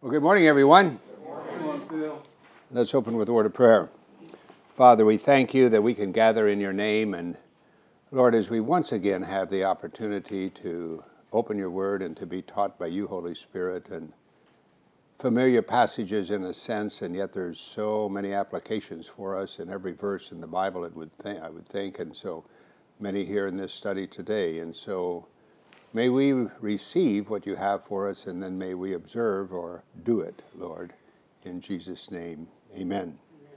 Well, good morning, everyone. Good morning, Phil. Let's open with a word of prayer. Father, we thank you that we can gather in your name, and Lord, as we once again have the opportunity to open your word and to be taught by you, Holy Spirit, and familiar passages in a sense, and yet there's so many applications for us in every verse in the Bible, I would think, and so many here in this study today. And so may we receive what you have for us, and then may we observe or do it, Lord. In Jesus' name, amen.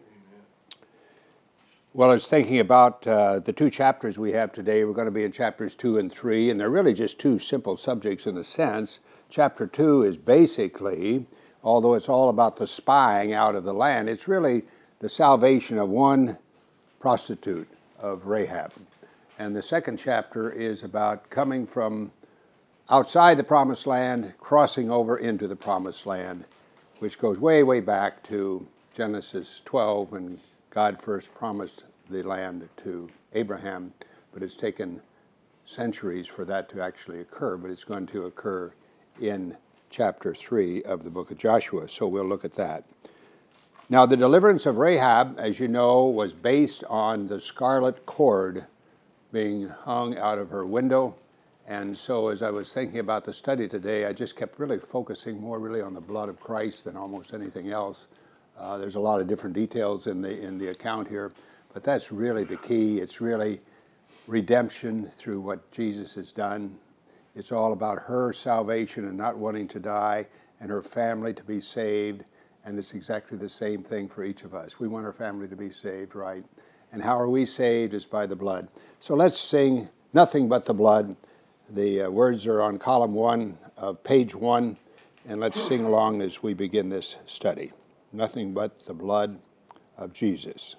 Well, I was thinking about the two chapters we have today. We're going to be in chapters 2 and 3, and they're really just two simple subjects in a sense. Chapter 2 is basically, although it's all about the spying out of the land, it's really the salvation of one prostitute, of Rahab. And the second chapter is about coming from outside the promised land, crossing over into the promised land, which goes way, way back to Genesis 12 when God first promised the land to Abraham, but it's taken centuries for that to actually occur, but it's going to occur in chapter 3 of the book of Joshua, so we'll look at that. Now, the deliverance of Rahab, as you know, was based on the scarlet cord being hung out of her window. And so as I was thinking about the study today, I just kept really focusing more really on the blood of Christ than almost anything else. There's a lot of different details in the account here, but that's really the key. It's really redemption through what Jesus has done. It's all about her salvation and not wanting to die, and her family to be saved, and it's exactly the same thing for each of us. We want our family to be saved, right? And how are we saved is by the blood. So let's sing Nothing But the Blood. The words are on column 1 of page 1, and let's sing along as we begin this study. Nothing but the blood of Jesus.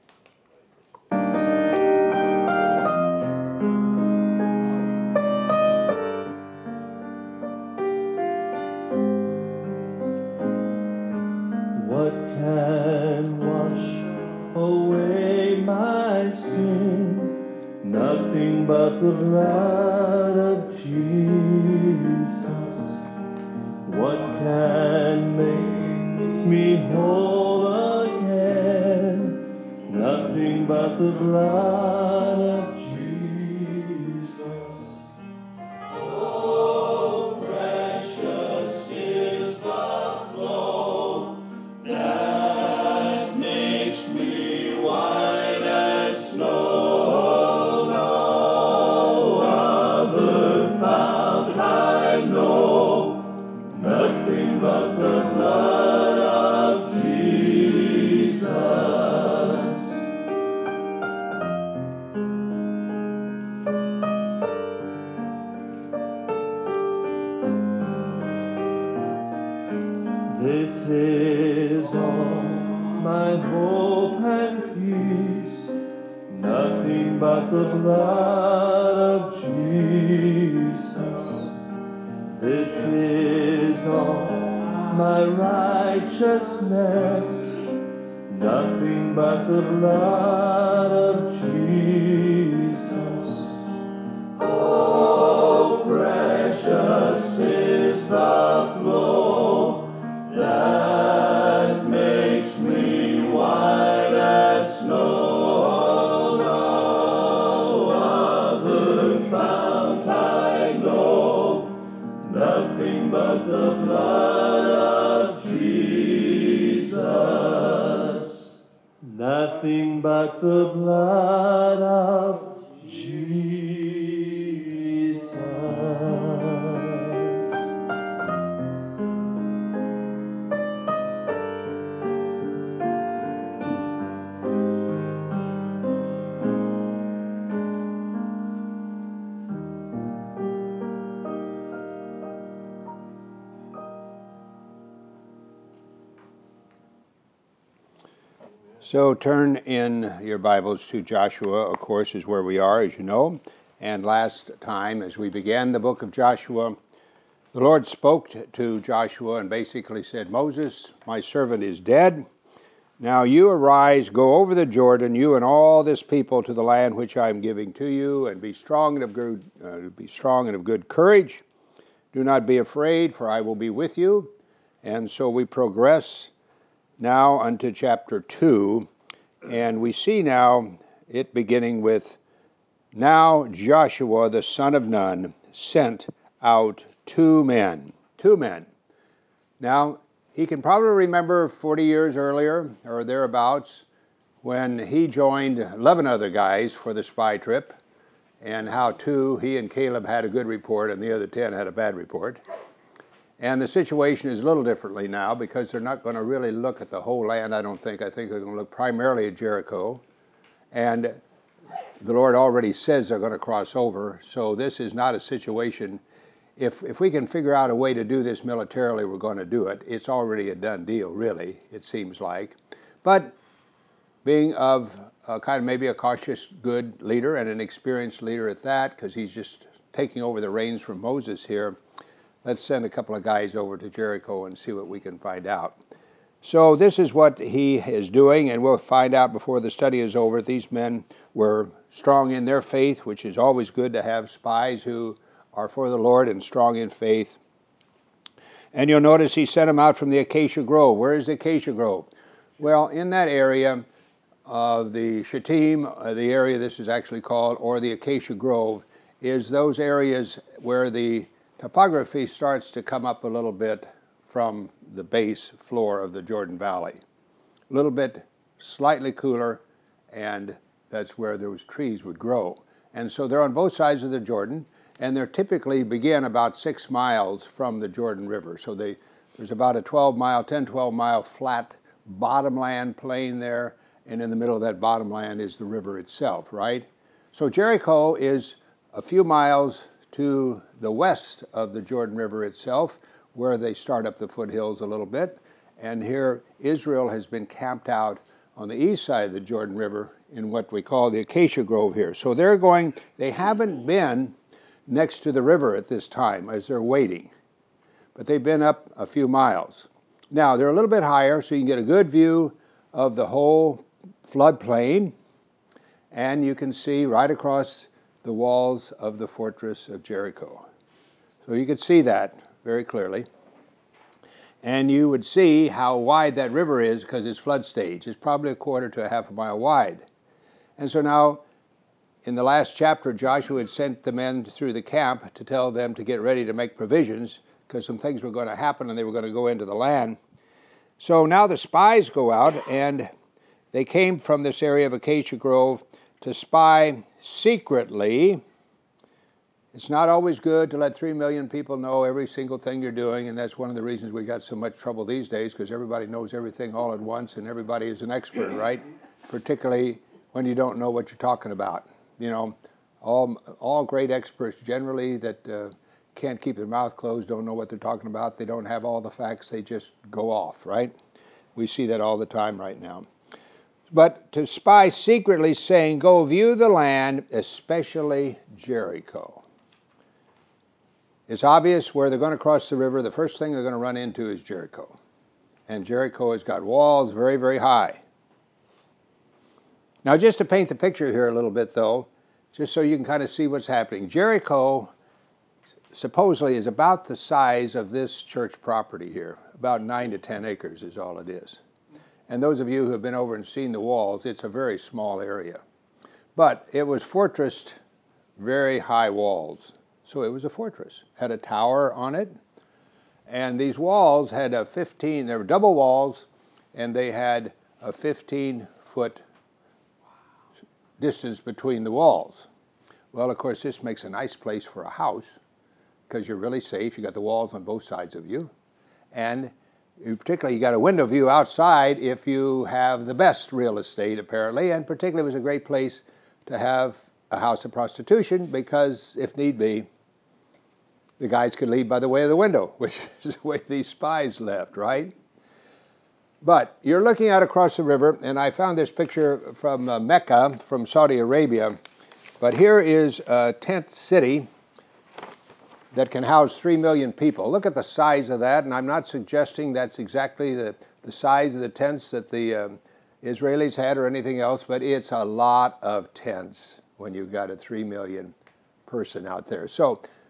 What can wash away my sin? Nothing but the blood of Jesus. What can make me whole again? Nothing but the blood of Jesus. Oh, precious is the flow that makes me white as snow. No other fount I know, nothing but the blood of Jesus. This is all my hope and peace, nothing but the blood of Jesus. This is all my righteousness, nothing but the blood of Jesus. Oh, precious is the flow that makes me white as snow. No other fount I know, nothing but the blood of Jesus. Nothing but the blood of Jesus. So turn in your Bibles to Joshua, of course, is where we are, as you know. And last time, as we began the book of Joshua, the Lord spoke to Joshua and basically said, Moses, my servant, is dead. Now you arise, go over the Jordan, you and all this people, to the land which I am giving to you, and be strong and of good courage. Do not be afraid, for I will be with you. And so we progress now unto chapter 2, and we see now it beginning with, "Now Joshua the son of Nun sent out 2 men." 2 men. Now, he can probably remember 40 years earlier, or thereabouts, when he joined 11 other guys for the spy trip, and how he and Caleb had a good report and the other 10 had a bad report. And the situation is a little differently now, because they're not going to really look at the whole land, I don't think. I think they're going to look primarily at Jericho. And the Lord already says they're going to cross over, so this is not a situation. If we can figure out a way to do this militarily, we're going to do it. It's already a done deal, really, it seems like. But being of kind of maybe a cautious, good leader, and an experienced leader at that, because he's just taking over the reins from Moses here, let's send a couple of guys over to Jericho and see what we can find out. So this is what he is doing, and we'll find out before the study is over. These men were strong in their faith, which is always good to have spies who are for the Lord and strong in faith. And you'll notice he sent them out from the Acacia Grove. Where is the Acacia Grove? Well, in that area of the Shittim, the area this is actually called, or the Acacia Grove, is those areas where the topography starts to come up a little bit from the base floor of the Jordan Valley. A little bit slightly cooler, and that's where those trees would grow. And so they're on both sides of the Jordan, and they typically begin about 6 miles from the Jordan River. So there's about a 12 mile flat bottomland plain there, and in the middle of that bottomland is the river itself, right? So Jericho is a few miles to the west of the Jordan River itself, where they start up the foothills a little bit. And here Israel has been camped out on the east side of the Jordan River in what we call the Acacia Grove here. So they haven't been next to the river at this time as they're waiting, but they've been up a few miles. Now, they're a little bit higher, so you can get a good view of the whole floodplain, and you can see right across the walls of the fortress of Jericho. So you could see that very clearly. And you would see how wide that river is, because its flood stage is probably a quarter to a half a mile wide. And so now, in the last chapter, Joshua had sent the men through the camp to tell them to get ready to make provisions, because some things were going to happen and they were going to go into the land. So now the spies go out, and they came from this area of Acacia Grove to spy secretly. It's not always good to let 3 million people know every single thing you're doing, and that's one of the reasons we got so much trouble these days, because everybody knows everything all at once, and everybody is an expert, right? Particularly when you don't know what you're talking about. You know, all great experts generally that can't keep their mouth closed, don't know what they're talking about, they don't have all the facts, they just go off, right? We see that all the time right now. But to spy secretly, saying, "Go view the land, especially Jericho." It's obvious where they're going to cross the river, the first thing they're going to run into is Jericho. And Jericho has got walls very, very high. Now, just to paint the picture here a little bit, though, just so you can kind of see what's happening. Jericho supposedly is about the size of this church property here. About 9 to 10 acres is all it is. And those of you who have been over and seen the walls, it's a very small area. But it was fortressed, very high walls. So it was a fortress. Had a tower on it. And these walls had they were double walls, and they had a 15-foot distance between the walls. Well, of course, this makes a nice place for a house, because you're really safe. You got the walls on both sides of you. And particularly, you got a window view outside if you have the best real estate, apparently. And particularly, it was a great place to have a house of prostitution, because if need be, the guys could leave by the way of the window, which is the way these spies left, right? But you're looking out across the river, and I found this picture from Mecca, from Saudi Arabia. But here is a tent city that can house 3 million people. Look at the size of that, and I'm not suggesting that's exactly the size of the tents that the Israelis had or anything else, but it's a lot of tents when you've got a 3 million person out there. So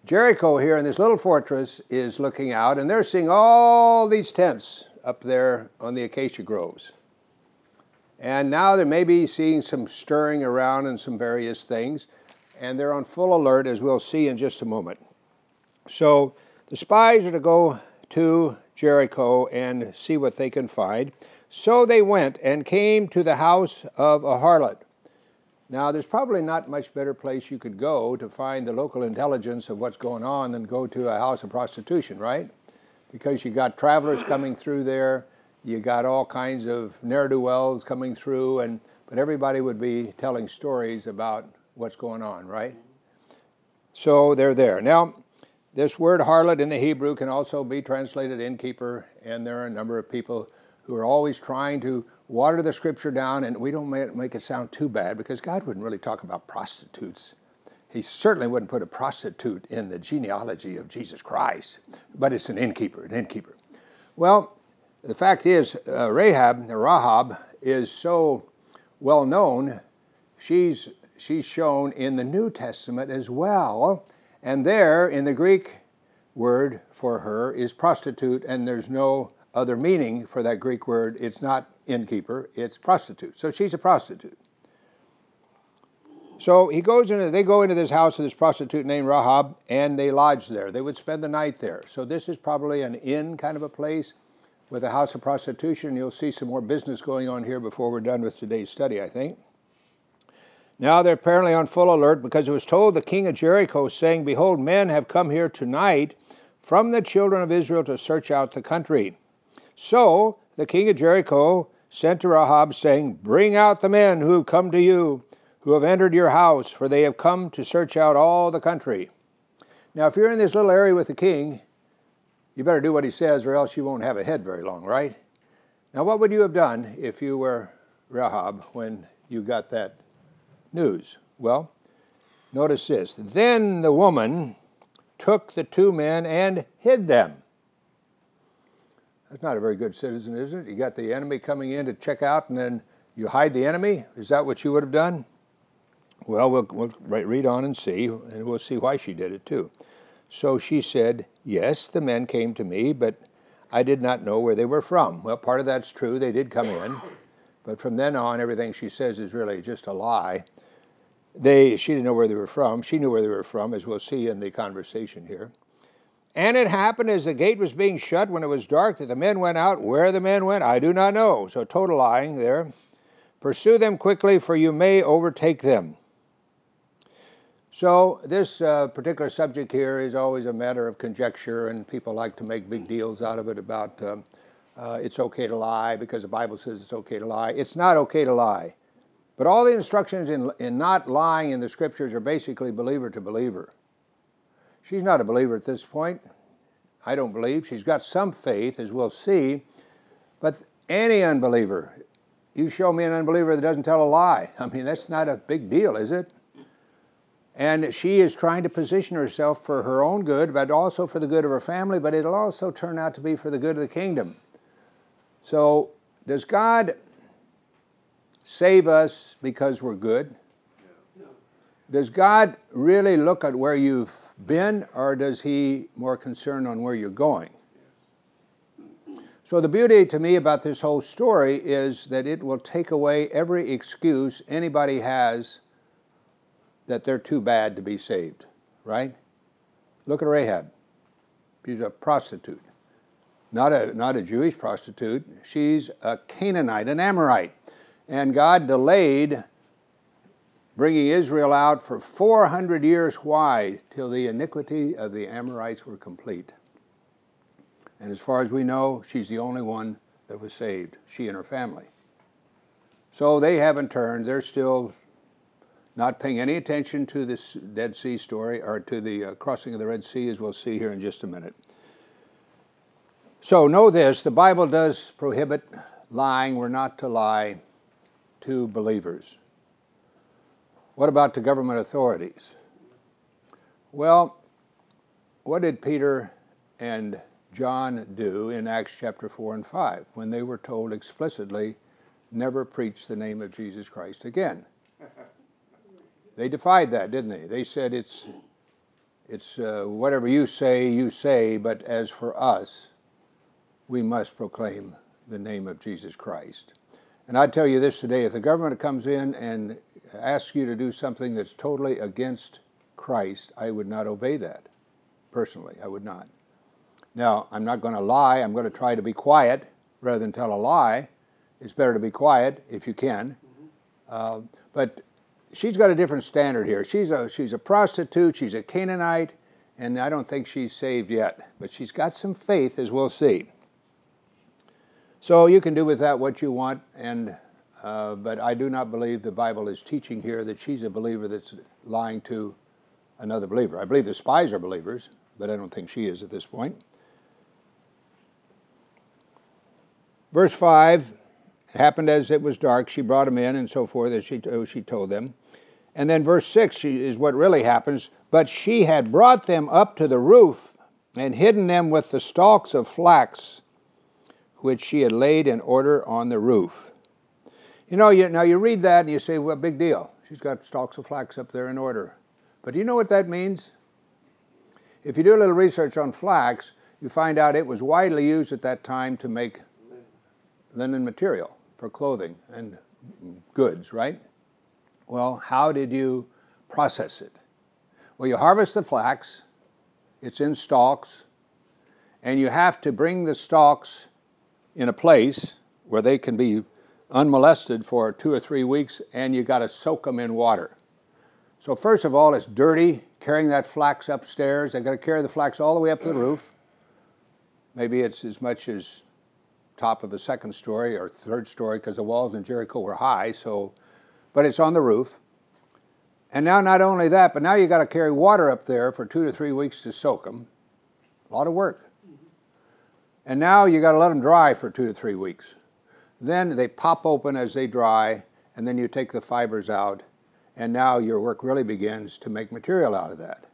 Jericho here in this little fortress is looking out, and they're seeing all these tents up there on the acacia groves. And now they may be seeing some stirring around and some various things, and they're on full alert, as we'll see in just a moment. So the spies are to go to Jericho and see what they can find. So they went and came to the house of a harlot. Now, there's probably not much better place you could go to find the local intelligence of what's going on than go to a house of prostitution, right? Because you got travelers coming through there, you got all kinds of ne'er-do-wells coming through, but everybody would be telling stories about what's going on, right? So they're there. Now, this word harlot in the Hebrew can also be translated innkeeper, and there are a number of people who are always trying to water the scripture down, and we don't make it sound too bad, because God wouldn't really talk about prostitutes. He certainly wouldn't put a prostitute in the genealogy of Jesus Christ, but it's an innkeeper. Well, the fact is, Rahab is so well known. She's shown in the New Testament as well, and there in the Greek word for her is prostitute, and there's no other meaning for that Greek word. It's not innkeeper, it's prostitute. So she's a prostitute. So they go into this house of this prostitute named Rahab, and they lodge there. They would spend the night there. So this is probably an inn kind of a place with a house of prostitution. You'll see some more business going on here before we're done with today's study, I think. Now they're apparently on full alert, because it was told the king of Jericho, saying, "Behold, men have come here tonight from the children of Israel to search out the country." So the king of Jericho sent to Rahab, saying, "Bring out the men who have come to you, who have entered your house, for they have come to search out all the country." Now, if you're in this little area with the king, you better do what he says, or else you won't have a head very long, right? Now, what would you have done if you were Rahab when you got that news? Well, notice this. Then the woman took the two men and hid them. That's not a very good citizen, is it? You got the enemy coming in to check out, and then you hide the enemy? Is that what you would have done? Well, we'll read on and see, and we'll see why she did it too. So she said, "Yes, the men came to me, but I did not know where they were from." Well, part of that's true. They did come in. But from then on, everything she says is really just a lie. She didn't know where they were from. She knew where they were from, as we'll see in the conversation here. "And it happened as the gate was being shut when it was dark that the men went out. Where the men went, I do not know." So total lying there. "Pursue them quickly, for you may overtake them." So this particular subject here is always a matter of conjecture, and people like to make big deals out of it about it's okay to lie because the Bible says it's okay to lie. It's not okay to lie. But all the instructions in not lying in the Scriptures are basically believer to believer. She's not a believer at this point. I don't believe. She's got some faith, as we'll see. But any unbeliever, you show me an unbeliever that doesn't tell a lie. I mean, that's not a big deal, is it? And she is trying to position herself for her own good, but also for the good of her family, but it'll also turn out to be for the good of the kingdom. So, does God save us because we're good? Does God really look at where you've been, or does he more concerned on where you're going? So the beauty to me about this whole story is that it will take away every excuse anybody has that they're too bad to be saved, right? Look at Rahab. She's a prostitute. Not a Jewish prostitute. She's a Canaanite, an Amorite. And God delayed bringing Israel out for 400 years. Why? Till the iniquity of the Amorites were complete. And as far as we know, she's the only one that was saved, she and her family. So they haven't turned. They're still not paying any attention to this Dead Sea story, or to the crossing of the Red Sea, as we'll see here in just a minute. So know this, the Bible does prohibit lying. We're not to lie to believers. What about the government authorities? Well, what did Peter and John do in Acts chapter 4 and 5 when they were told explicitly, never preach the name of Jesus Christ again? They defied that, didn't they? They said It's whatever you say, but as for us, we must proclaim the name of Jesus Christ. And I tell you this today, if the government comes in and asks you to do something that's totally against Christ, I would not obey that. Personally, I would not. Now, I'm not going to lie. I'm going to try to be quiet rather than tell a lie. It's better to be quiet if you can. But she's got a different standard here. She's a prostitute. She's a Canaanite, and I don't think she's saved yet. But she's got some faith, as we'll see. So you can do with that what you want, but I do not believe the Bible is teaching here that she's a believer that's lying to another believer. I believe the spies are believers, but I don't think she is at this point. Verse 5, it happened as it was dark. She brought him in and so forth, as she told them. And then verse 6 is what really happens. But she had brought them up to the roof and hidden them with the stalks of flax, which she had laid in order on the roof. Now you read that and you say, well, big deal. She's got stalks of flax up there in order. But do you know what that means? If you do a little research on flax, you find out it was widely used at that time to make linen material for clothing and goods, right? Well, how did you process it? Well, you harvest the flax, it's in stalks, and you have to bring the stalks in a place where they can be unmolested for 2 or 3 weeks, and you got to soak them in water. So first of all, it's dirty, carrying that flax upstairs. They got to carry the flax all the way up to the roof. Maybe it's as much as top of the second story or third story, because the walls in Jericho were high, but it's on the roof. And now not only that, but now you got to carry water up there for 2 to 3 weeks to soak them. A lot of work. And now you got to let them dry for 2 to 3 weeks. Then they pop open as they dry, and then you take the fibers out, and now your work really begins to make material out of that.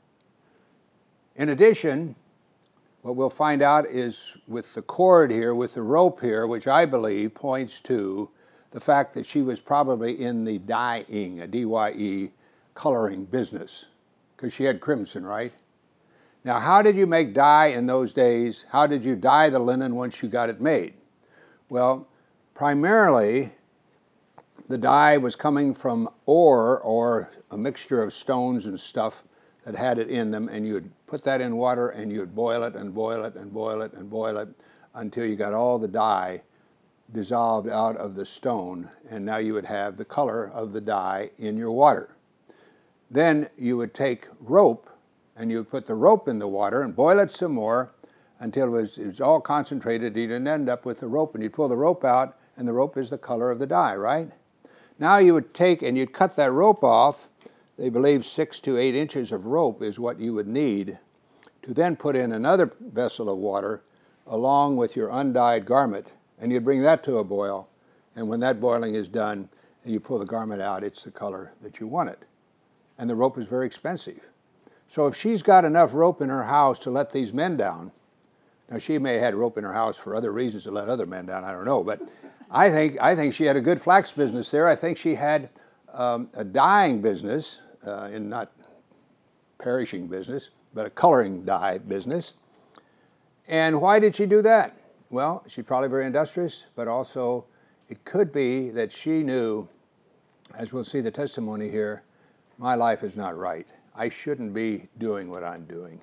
In addition, what we'll find out is with the cord here, with the rope here, which I believe points to the fact that she was probably in the dyeing, a D-Y-E, coloring business, because she had crimson, right? Now, how did you make dye in those days? How did you dye the linen once you got it made? Well, primarily, the dye was coming from ore or a mixture of stones and stuff that had it in them, and you'd put that in water and you'd boil it and boil it and boil it and boil it until you got all the dye dissolved out of the stone, and now you would have the color of the dye in your water. Then you would take rope and you would put the rope in the water and boil it some more until it was all concentrated. You didn't end up with the rope, and you'd pull the rope out, and the rope is the color of the dye, right? Now you would take and you'd cut that rope off. They believe 6 to 8 inches of rope is what you would need to then put in another vessel of water along with your undyed garment, and you'd bring that to a boil. And when that boiling is done and you pull the garment out, it's the color that you want it. And the rope is very expensive. So if she's got enough rope in her house to let these men down, now she may have had rope in her house for other reasons to let other men down, I don't know, but I think she had a good flax business there. I think she had a dyeing business, in not perishing business, but a coloring dye business. And why did she do that? Well, she's probably very industrious, but also it could be that she knew, as we'll see the testimony here, my life is not right. I shouldn't be doing what I'm doing.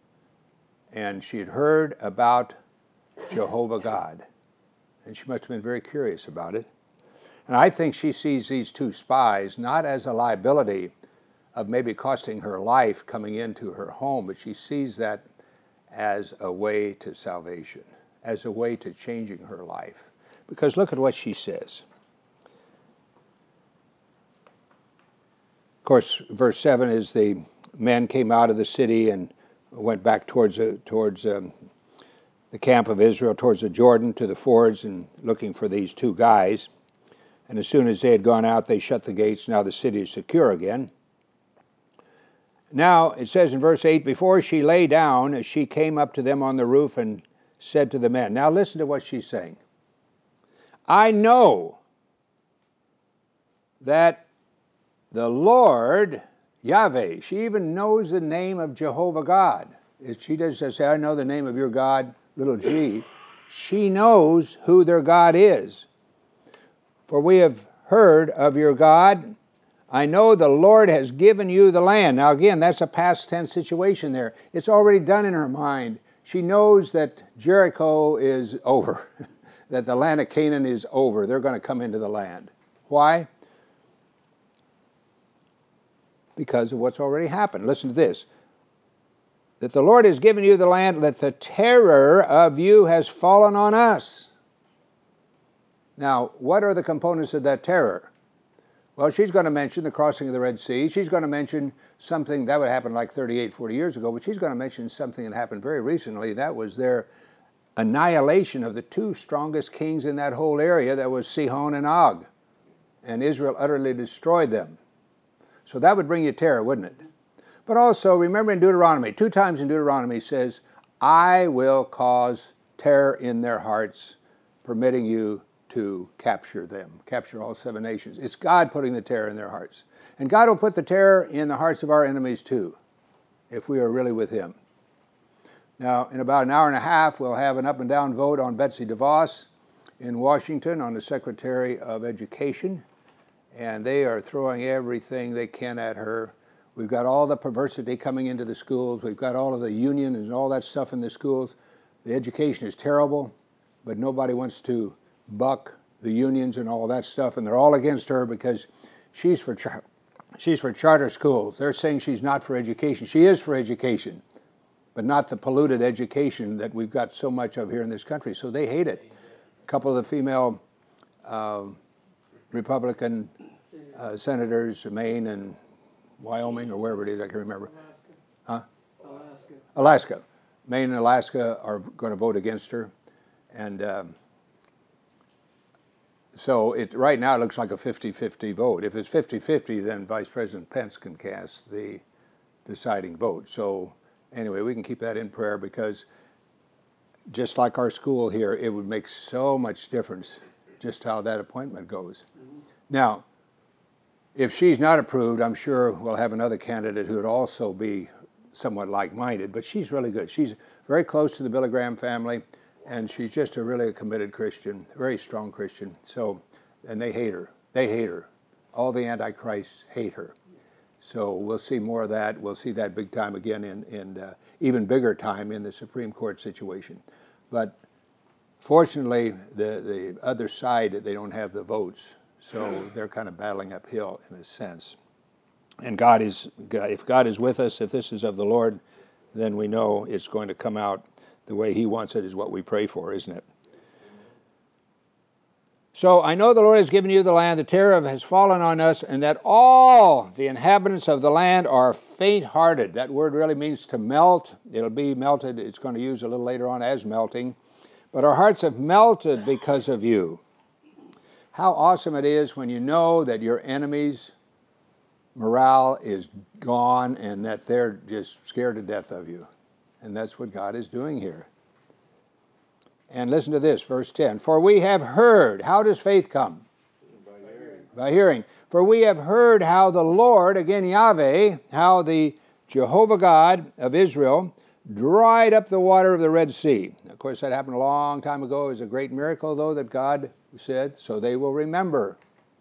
And she had heard about Jehovah God, and she must have been very curious about it. And I think she sees these two spies not as a liability of maybe costing her life coming into her home, but she sees that as a way to salvation, as a way to changing her life. Because look at what she says. Of course, verse 7 is the men came out of the city and went back towards the camp of Israel, towards the Jordan, to the fords, and looking for these two guys. And as soon as they had gone out, they shut the gates. Now the city is secure again. Now, it says in verse 8, before she lay down, she came up to them on the roof and said to the men. Now listen to what she's saying. I know that the Lord Yahweh. She even knows the name of Jehovah God. She doesn't just say, I know the name of your God, little g. She knows who their God is. For we have heard of your God. I know the Lord has given you the land. Now again, that's a past tense situation there. It's already done in her mind. She knows that Jericho is over, that the land of Canaan is over. They're going to come into the land. Why? Because of what's already happened. Listen to this. That the Lord has given you the land, that the terror of you has fallen on us. Now, what are the components of that terror? Well, she's going to mention the crossing of the Red Sea. She's going to mention something that would happen like 38, 40 years ago, but she's going to mention something that happened very recently. That was their annihilation of the two strongest kings in that whole area. That was Sihon and Og. And Israel utterly destroyed them. So that would bring you terror, wouldn't it? But also, remember in Deuteronomy, 2 times in Deuteronomy says, I will cause terror in their hearts, permitting you to capture them, capture all 7 nations. It's God putting the terror in their hearts. And God will put the terror in the hearts of our enemies too, if we are really with Him. Now, in about an hour and a half, we'll have an up and down vote on Betsy DeVos in Washington on the Secretary of Education. And they are throwing everything they can at her. We've got all the perversity coming into the schools. We've got all of the union and all that stuff in the schools. The education is terrible, but nobody wants to buck the unions and all that stuff, and they're all against her because she's for charter schools. They're saying she's not for education. She is for education, but not the polluted education that we've got so much of here in this country. So they hate it. A couple of the female Republican senators, Maine and Wyoming or wherever it is, I can remember. Alaska. Maine and Alaska are going to vote against her, and so right now it looks like a 50-50 vote. If it's 50-50, then Vice President Pence can cast the deciding vote. So anyway, we can keep that in prayer because just like our school here, it would make so much difference just how that appointment goes. Mm-hmm. Now, if she's not approved, I'm sure we'll have another candidate who would also be somewhat like-minded, but she's really good. She's very close to the Billy Graham family. And she's just a really committed Christian, very strong Christian. So, and they hate her. They hate her. All the antichrists hate her. So we'll see more of that. We'll see that big time again in even bigger time in the Supreme Court situation. But fortunately, the other side, they don't have the votes. So they're kind of battling uphill in a sense. And if God is with us, if this is of the Lord, then we know it's going to come out the way He wants it is what we pray for, isn't it? So I know the Lord has given you the land, the terror has fallen on us, and that all the inhabitants of the land are faint-hearted. That word really means to melt. It'll be melted. It's going to use a little later on as melting. But our hearts have melted because of you. How awesome it is when you know that your enemies' morale is gone and that they're just scared to death of you. And that's what God is doing here. And listen to this, verse 10. For we have heard. How does faith come? By hearing. By hearing. For we have heard how the Lord, again Yahweh, how the Jehovah God of Israel dried up the water of the Red Sea. Of course, that happened a long time ago. It was a great miracle, though, that God said, so they will remember.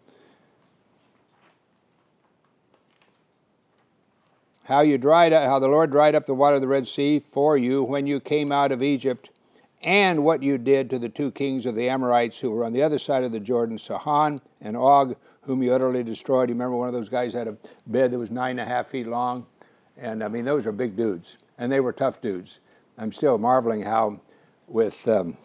How the Lord dried up the water of the Red Sea for you when you came out of Egypt, and what you did to the 2 kings of the Amorites who were on the other side of the Jordan, Sihon and Og, whom you utterly destroyed. You remember one of those guys had a bed that was 9.5 feet long? And I mean, those are big dudes, and they were tough dudes. I'm still marveling how with Sihon,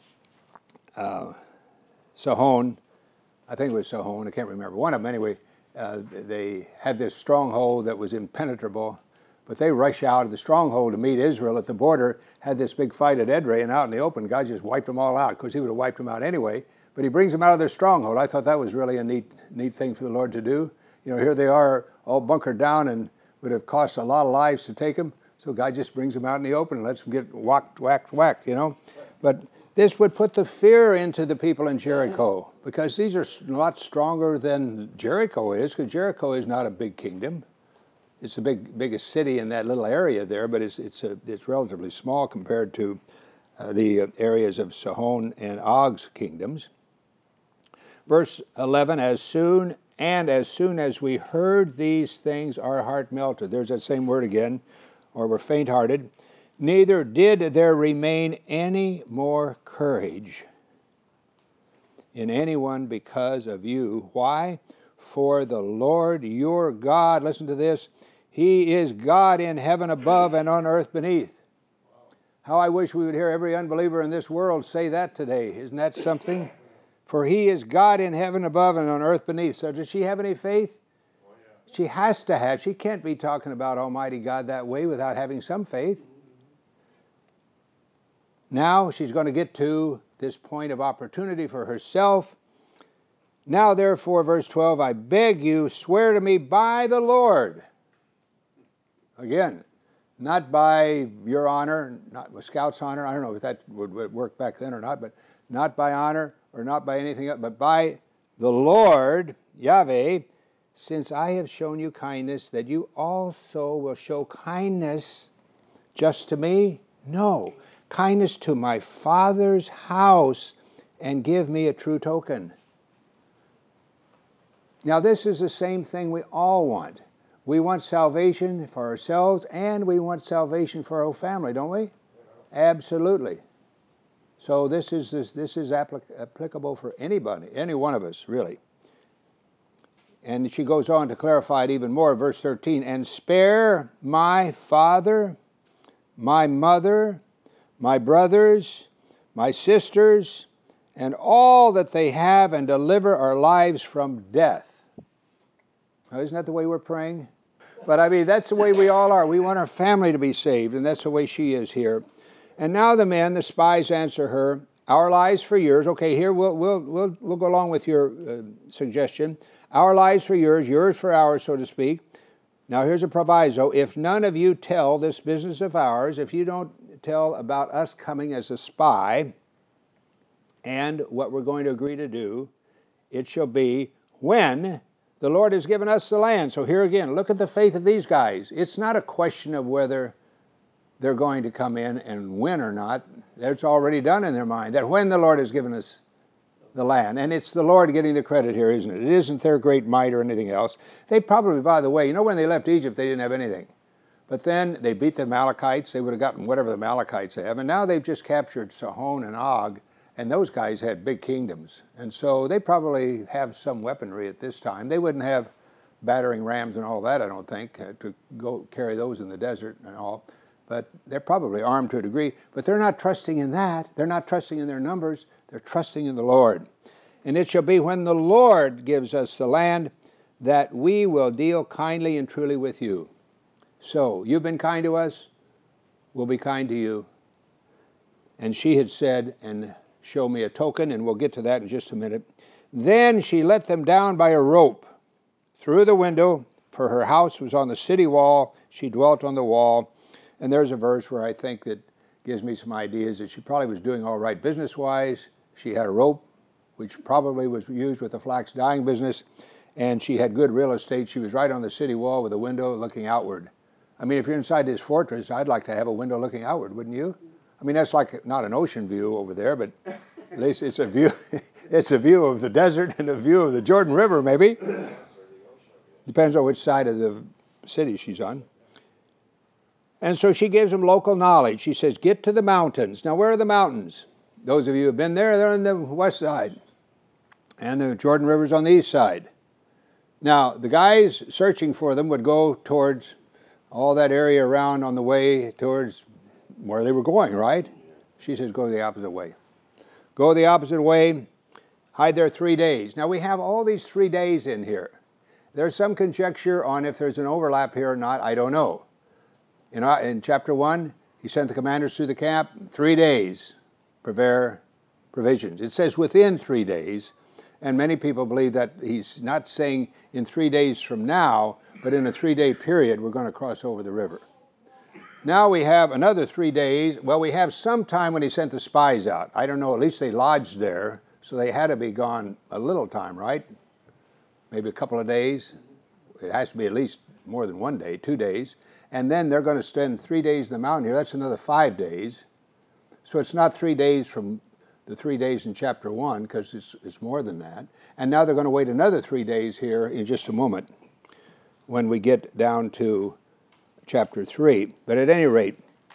I think it was Sihon, I can't remember, one of them anyway, they had this stronghold that was impenetrable. But they rush out of the stronghold to meet Israel at the border, had this big fight at Edrei, and out in the open, God just wiped them all out. Of course, He would have wiped them out anyway, but He brings them out of their stronghold. I thought that was really a neat thing for the Lord to do. You know, here they are all bunkered down and would have cost a lot of lives to take them, so God just brings them out in the open and lets them get whacked, you know. But this would put the fear into the people in Jericho, because these are a lot stronger than Jericho is, because Jericho is not a big kingdom. It's the biggest city in that little area there, but it's relatively small compared to the areas of Sihon and Og's kingdoms. Verse 11, as soon as we heard these things, our heart melted. There's that same word again, or we're faint-hearted. Neither did there remain any more courage in anyone because of you. Why? For the Lord your God, listen to this, He is God in heaven above and on earth beneath. How I wish we would hear every unbeliever in this world say that today. Isn't that something? For He is God in heaven above and on earth beneath. So does she have any faith? Oh, yeah. She has to have. She can't be talking about Almighty God that way without having some faith. Now she's going to get to this point of opportunity for herself. Now therefore, verse 12, I beg you, swear to me by the Lord. Again, not by your honor, not with Scout's honor. I don't know if that would work back then or not, but not by honor or not by anything else, but by the Lord, Yahweh, since I have shown you kindness, that you also will show kindness just to me? No, kindness to my Father's house, and give me a true token. Now this is the same thing we all want. We want salvation for ourselves, and we want salvation for our family, don't we? Absolutely. So this is applicable for anybody, any one of us, really. And she goes on to clarify it even more, verse 13, and spare my father, my mother, my brothers, my sisters, and all that they have, and deliver our lives from death. Now, isn't that the way we're praying? But I mean, that's the way we all are. We want our family to be saved, and that's the way she is here. And now the men, the spies, answer her, our lives for yours. Okay, here we'll go along with your suggestion. Our lives for yours, yours for ours, so to speak. Now here's a proviso. If none of you tell this business of ours, if you don't tell about us coming as a spy and what we're going to agree to do, it shall be when the Lord has given us the land. So here again, look at the faith of these guys. It's not a question of whether they're going to come in and win or not. That's already done in their mind, that when the Lord has given us the land, and it's the Lord getting the credit here, isn't it? It isn't their great might or anything else. They probably, by the way, you know, when they left Egypt, they didn't have anything. But then they beat the Amalekites. They would have gotten whatever the Amalekites have. And now they've just captured Sihon and Og, and those guys had big kingdoms. And so they probably have some weaponry at this time. They wouldn't have battering rams and all that, I don't think, to go carry those in the desert and all. But they're probably armed to a degree. But they're not trusting in that. They're not trusting in their numbers. They're trusting in the Lord. And it shall be when the Lord gives us the land that we will deal kindly and truly with you. So, you've been kind to us, we'll be kind to you. And she had said, and show me a token, and we'll get to that in just a minute. Then she let them down by a rope through the window, for her house was on the city wall. She dwelt on the wall. And there's a verse where I think that gives me some ideas that she probably was doing all right business-wise. She had a rope, which probably was used with the flax dyeing business, and she had good real estate. She was right on the city wall with a window looking outward. I mean, if you're inside this fortress, I'd like to have a window looking outward, wouldn't you? I mean, that's like not an ocean view over there, but at least it's a view. It's a view of the desert and a view of the Jordan River, maybe. Depends on which side of the city she's on. And so she gives them local knowledge. She says, get to the mountains. Now, where are the mountains? Those of you who have been there, they're on the west side. And the Jordan River's on the east side. Now, the guys searching for them would go towards all that area around on the way towards where they were going, right? She says, go the opposite way. Go the opposite way, hide there 3 days. Now, we have all these 3 days in here. There's some conjecture on if there's an overlap here or not. I don't know. In chapter 1, he sent the commanders through the camp, 3 days, prepare provisions. It says within 3 days, and many people believe that he's not saying in 3 days from now, but in a 3-day period, we're going to cross over the river. Now we have another 3 days. Well, we have some time when he sent the spies out. I don't know, at least they lodged there, so they had to be gone a little time, right? Maybe a couple of days. It has to be at least more than 1 day, 2 days. And then they're going to spend 3 days in the mountain here. That's another 5 days. So it's not 3 days from the 3 days in chapter 1, because it's more than that. And now they're going to wait another 3 days here in just a moment when we get down to chapter 3. But at any rate,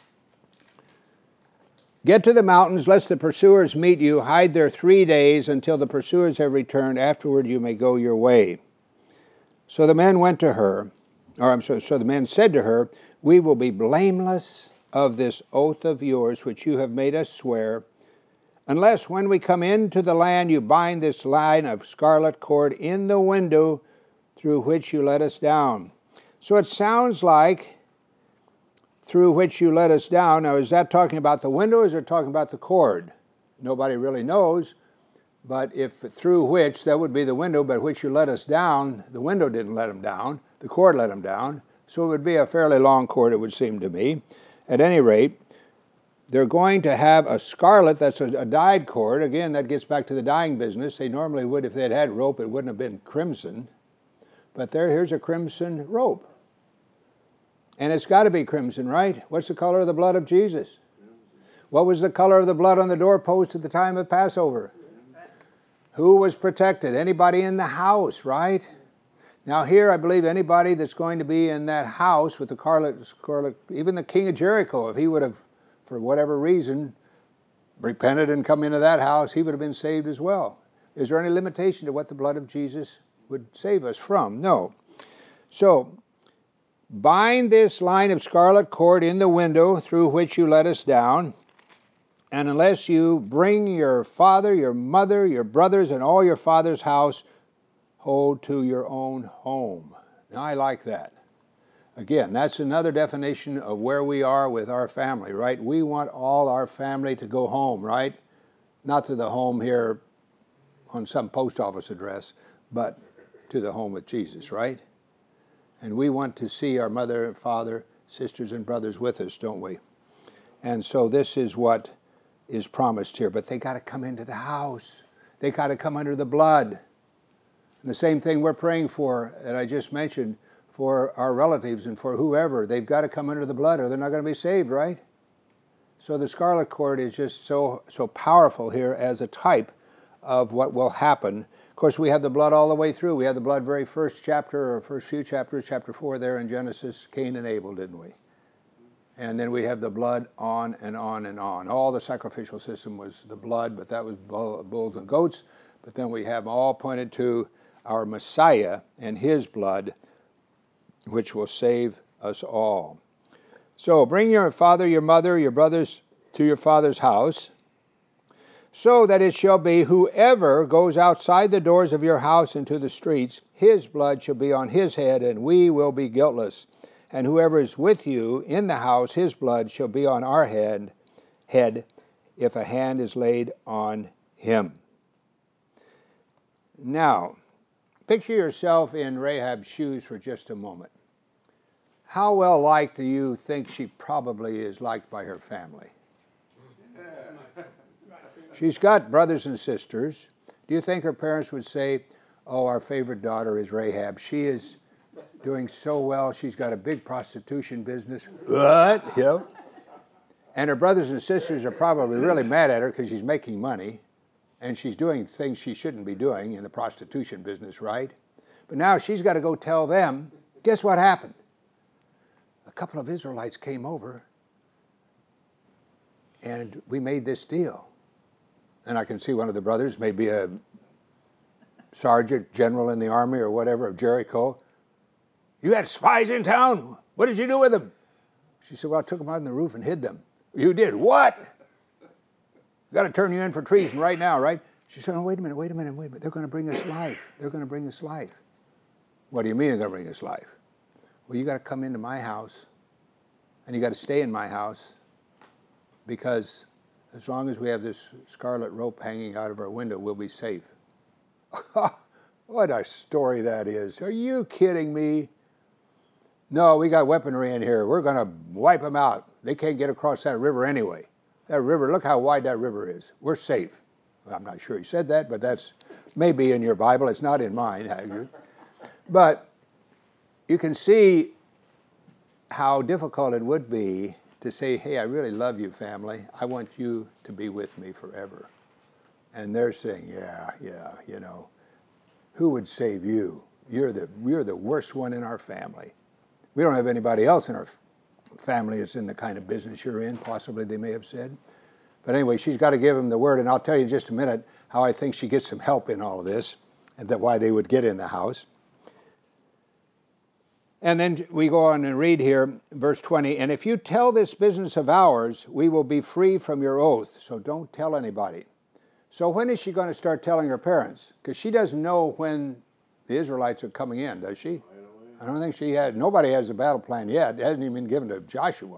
get to the mountains, lest the pursuers meet you. Hide there 3 days until the pursuers have returned. Afterward you may go your way. So the men went to her, so the men said to her, we will be blameless of this oath of yours which you have made us swear, unless when we come into the land you bind this line of scarlet cord in the window through which you let us down. So it sounds like through which you let us down. Now, is that talking about the window, or is it talking about the cord? Nobody really knows, but if through which, that would be the window, but which you let us down, the window didn't let them down, the cord let them down, so it would be a fairly long cord, it would seem to me. At any rate, they're going to have a scarlet, that's a dyed cord. Again, that gets back to the dyeing business. They normally would, if they'd had rope, it wouldn't have been crimson, but here's a crimson rope. And it's got to be crimson, right? What's the color of the blood of Jesus? What was the color of the blood on the doorpost at the time of Passover? Who was protected? Anybody in the house, right? Now here, I believe anybody that's going to be in that house with the scarlet, even the king of Jericho, if he would have, for whatever reason, repented and come into that house, he would have been saved as well. Is there any limitation to what the blood of Jesus would save us from? No. So, bind this line of scarlet cord in the window through which you let us down, and unless you bring your father, your mother, your brothers, and all your father's house, hold to your own home. Now, I like that. Again, that's another definition of where we are with our family, right? We want all our family to go home, right? Not to the home here on some post office address, but to the home with Jesus, right? And we want to see our mother and father, sisters and brothers with us, don't we? And so this is what is promised here. But they got to come into the house. They got to come under the blood. And the same thing we're praying for, that I just mentioned, for our relatives and for whoever. They've got to come under the blood or they're not going to be saved, right? So the scarlet cord is just so powerful here as a type of what will happen. Of course, we have the blood all the way through. We had the blood very first chapter, or first few chapters, chapter 4 there in Genesis, Cain and Abel, didn't we? And then we have the blood on and on and on. All the sacrificial system was the blood, but that was bulls and goats. But then we have all pointed to our Messiah and his blood, which will save us all. So bring your father, your mother, your brothers to your father's house, so that it shall be whoever goes outside the doors of your house into the streets, his blood shall be on his head, and we will be guiltless. And whoever is with you in the house, his blood shall be on our head, if a hand is laid on him. Now, picture yourself in Rahab's shoes for just a moment. How well liked do you think she probably is liked by her family? She's got brothers and sisters. Do you think her parents would say, oh, our favorite daughter is Rahab. She is doing so well. She's got a big prostitution business. What? Yeah. And her brothers and sisters are probably really mad at her because she's making money and she's doing things she shouldn't be doing in the prostitution business, right? But now she's got to go tell them. Guess what happened? A couple of Israelites came over and we made this deal. And I can see one of the brothers, maybe a sergeant general in the army or whatever of Jericho. You had spies in town? What did you do with them? She said, well, I took them out on the roof and hid them. You did what? Got to turn you in for treason right now, right? She said, oh, wait a minute. They're going to bring us life. What do you mean they're going to bring us life? Well, you got to come into my house and you got to stay in my house, because as long as we have this scarlet rope hanging out of our window, we'll be safe. What a story that is. Are you kidding me? No, we got weaponry in here. We're going to wipe them out. They can't get across that river anyway. That river, look how wide that river is. We're safe. Well, I'm not sure he said that, but that's maybe in your Bible. It's not in mine. But you can see how difficult it would be to say, hey, I really love you, family. I want you to be with me forever. And they're saying, yeah, who would save you? You're the worst one in our family. We don't have anybody else in our family that's in the kind of business you're in, possibly they may have said. But anyway, she's got to give him the word, and I'll tell you in just a minute how I think she gets some help in all of this, and why they would get in the house. And then we go on and read here, verse 20, and if you tell this business of ours, we will be free from your oath, so don't tell anybody. So when is she going to start telling her parents? Because she doesn't know when the Israelites are coming in, does she? I don't think she had. Nobody has a battle plan yet. It hasn't even been given to Joshua.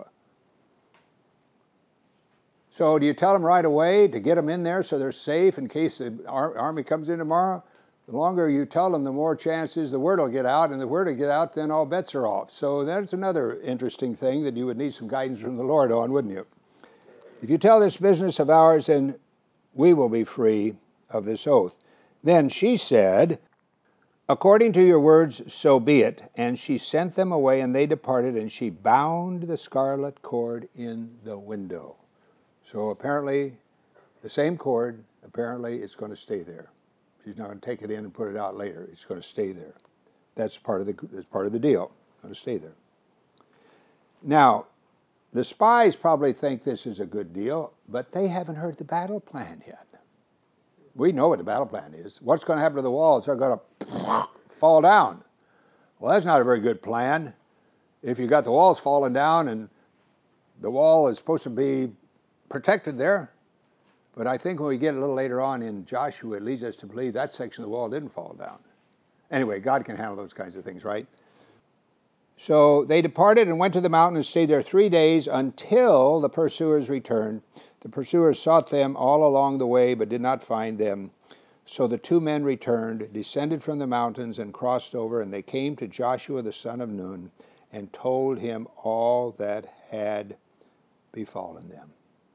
So do you tell them right away to get them in there so they're safe in case the army comes in tomorrow? The longer you tell them, the more chances the word will get out, and the word will get out, then all bets are off. So that's another interesting thing that you would need some guidance from the Lord on, wouldn't you? If you tell this business of ours, then we will be free of this oath. Then she said, according to your words, so be it. And she sent them away, and they departed, and she bound the scarlet cord in the window. So apparently, the same cord, apparently it's going to stay there. She's not going to take it in and put it out later. It's going to stay there. That's part of the deal. It's going to stay there. Now, the spies probably think this is a good deal, but they haven't heard the battle plan yet. We know what the battle plan is. What's going to happen to the walls? They're going to fall down. Well, that's not a very good plan. If you've got the walls falling down and the wall is supposed to be protected there. But I think when we get a little later on in Joshua, it leads us to believe that section of the wall didn't fall down. Anyway, God can handle those kinds of things, right? So they departed and went to the mountain and stayed there 3 days until the pursuers returned. The pursuers sought them all along the way, but did not find them. So the 2 men returned, descended from the mountains, and crossed over, and they came to Joshua the son of Nun, and told him all that had befallen them.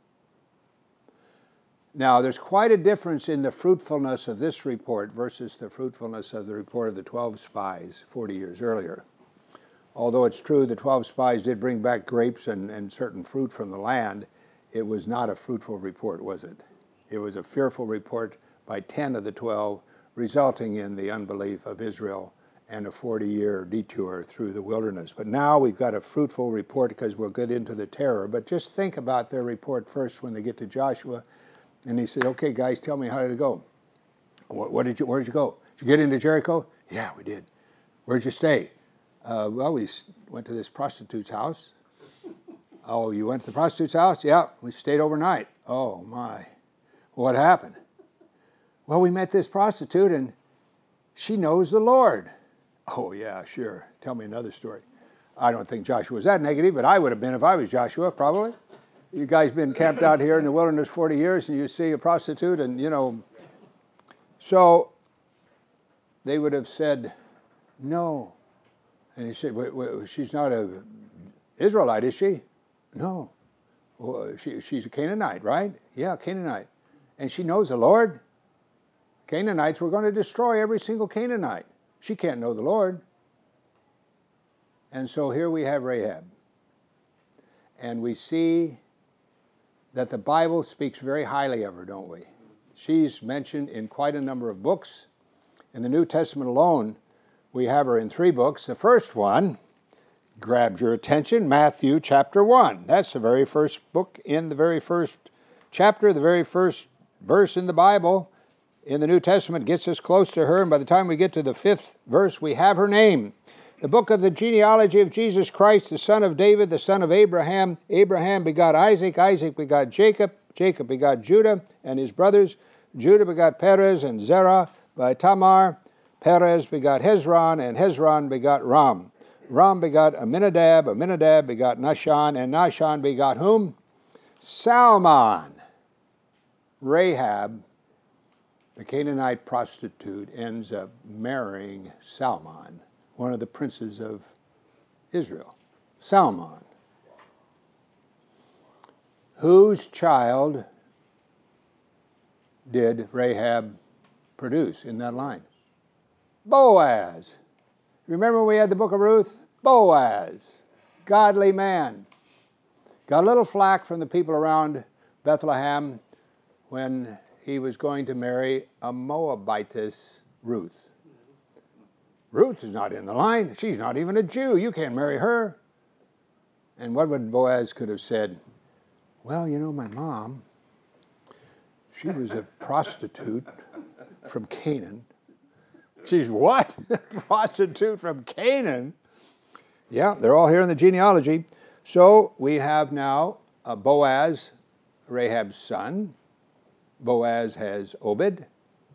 Now, there's quite a difference in the fruitfulness of this report versus the fruitfulness of the report of the 12 spies 40 years earlier. Although it's true the 12 spies did bring back grapes and certain fruit from the land, it was not a fruitful report, was it? It was a fearful report by 10 of the 12, resulting in the unbelief of Israel and a 40-year detour through the wilderness. But now we've got a fruitful report because we'll get into the terror. But just think about their report first when they get to Joshua. And he said, okay, guys, tell me, how did it go? Where did you go? Did you get into Jericho? Yeah, we did. Where'd you stay? Well, we went to this prostitute's house. Oh, you went to the prostitute's house? Yeah, we stayed overnight. Oh, my. What happened? Well, we met this prostitute, and she knows the Lord. Oh, yeah, sure. Tell me another story. I don't think Joshua was that negative, but I would have been if I was Joshua, probably. You guys been camped out here in the wilderness 40 years, and you see a prostitute, and, So they would have said, no. And he said, wait, she's not an Israelite, is she? No. Well, she's a Canaanite, right? Yeah, Canaanite. And she knows the Lord. Canaanites, we're going to destroy every single Canaanite. She can't know the Lord. And so here we have Rahab. And we see that the Bible speaks very highly of her, don't we? She's mentioned in quite a number of books. In the New Testament alone, we have her in 3 books. The first one grabbed your attention, Matthew chapter 1. That's the very first book in the very first chapter, the very first verse in the Bible. In the New Testament gets us close to her, and by the time we get to the 5th verse, we have her name. The book of the genealogy of Jesus Christ, the son of David, the son of Abraham. Abraham begot Isaac, Isaac begot Jacob, Jacob begot Judah and his brothers. Judah begot Perez and Zerah by Tamar. Perez begot Hezron, and Hezron begot Ram. Ram begot Aminadab, Aminadab begot Nahshon, and Nahshon begot whom? Salmon. Rahab, the Canaanite prostitute, ends up marrying Salmon, one of the princes of Israel. Salmon. Whose child did Rahab produce in that line? Boaz. Remember when we had the book of Ruth? Boaz, godly man. Got a little flack from the people around Bethlehem when he was going to marry a Moabitess Ruth. Ruth is not in the line. She's not even a Jew. You can't marry her. And what would Boaz could have said? Well, you know, my mom, she was a prostitute from Canaan. She's what? Prostitute from Canaan? Yeah, they're all here in the genealogy. So we have now Boaz, Rahab's son. Boaz has Obed.